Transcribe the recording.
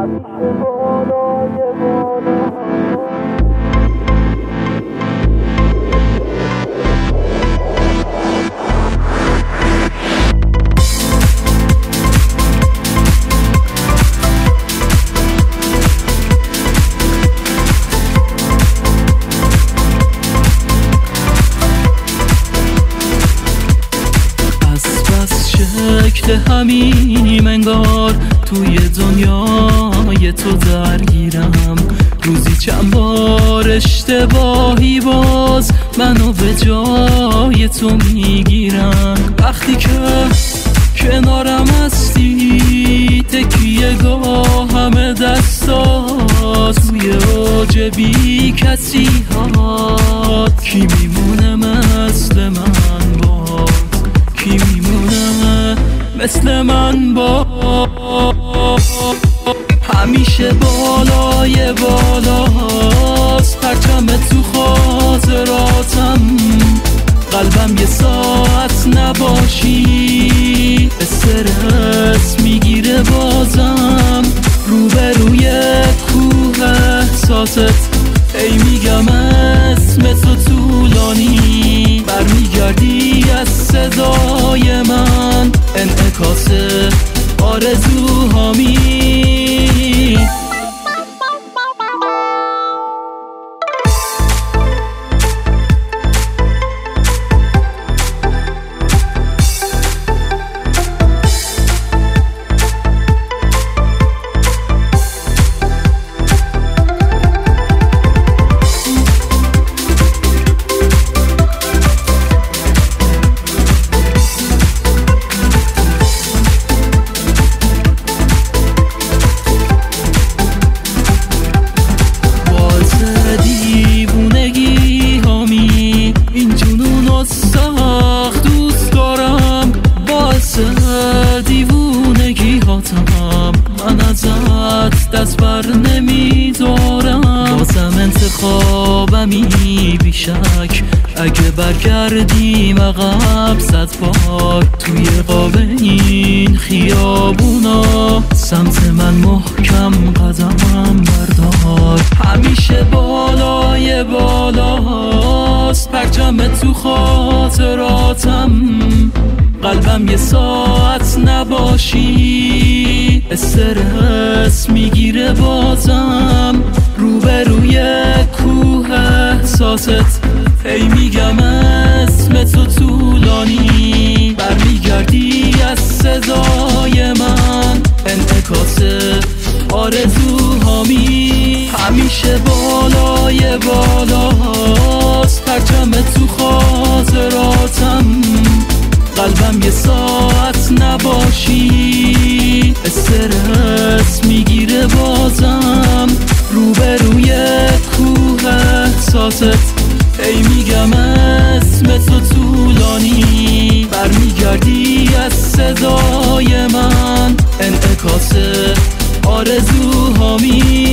همینیم انگار توی دنیای تو درگیرم، روزی چند بار اشتباهی باز منو به جای تو میگیرم. وقتی که کنارم هستی تکیه گاه همه دستات، توی اوج بی کسی هات کی میمونه مثل من باز، کی میمونه مثل من با همیشه بالای بالاست پرچم تو خاطراتم، قلبم یه ساعت نباشی استرس میگیره بازم، روبروی کوه احساست ای میگم اسم تو طولانی، برمیگردی از صدای من انعکاس آرزوهامی. دیوونگی هاتم من ازت دست بر نمیدارم، بازم انتخابمی بیشک اگه برگردیم عقب 100 بار توی قاب این خیابونا، سمت من محکم قدمم بردار، همیشه بالای بالاست پرچم تو خاطراتم، قلبم یه ساعت نباشی استرس میگیره بازم، روبروی کوه احساست ای میگم اسم تو طولانی، برمیگردی از صدای من انعکاس آرزوهامی، همیشه بالای بالاست پرچم تو خاطراتم، قلبم یه ساعت نباشی استرس میگیره بازم، روبروی کوه احساست ای میگم اسم تو طولانی، برمیگردی از صدای من انعکاس آرزوهامی.